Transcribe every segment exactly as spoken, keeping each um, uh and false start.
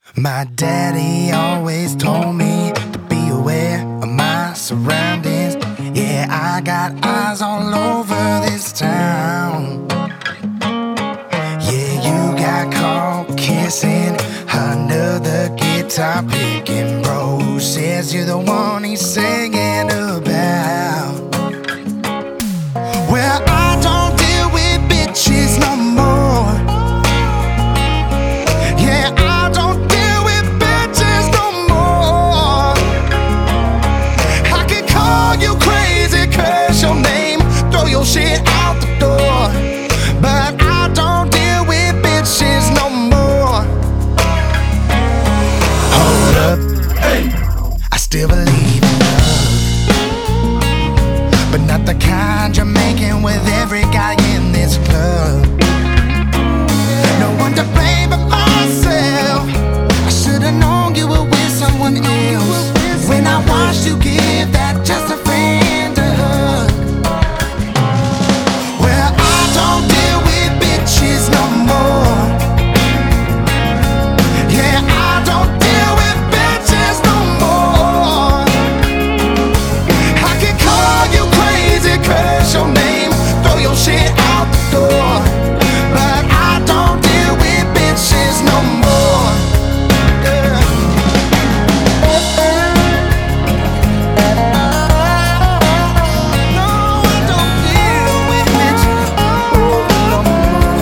My daddy always told me to be aware of my surroundings. Yeah, I got eyes all over this town. Yeah, you got caught kissing another guitar picking bro. Says you're the one he's singing about. Well, I don't deal with bitches no more. Yeah, I don't deal with bitches no more. I can call you crazy, curse your name, throw your shit out the door, but I don't deal with bitches no more. Hold up, hey. I still believe in love, but not the kind you're making with every guy in this club. No one to blame but myself. I should've known you were with someone else when I watched you give that just a friend a hug. Well, I don't deal with bitches no more. Yeah, I don't deal with bitches no more. I can call you crazy, curse your name, throw your shit out the door, but I don't deal with bitches no more. Yeah. No, I don't deal with bitches no more.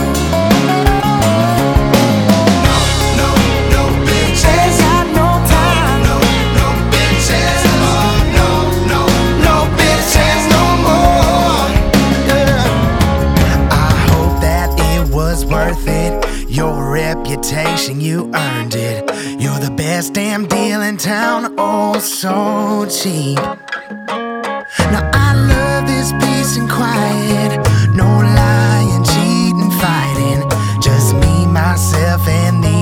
No, no, no bitches. Got no time. No, no bitches. Oh, no, no, no bitches no more. Yeah. I hope that it was worth it. Your reputation, you earned it. You're the best damn deal in town, oh so cheap. Now I love this peace and quiet, no lying, cheating, fighting, just me, myself, and the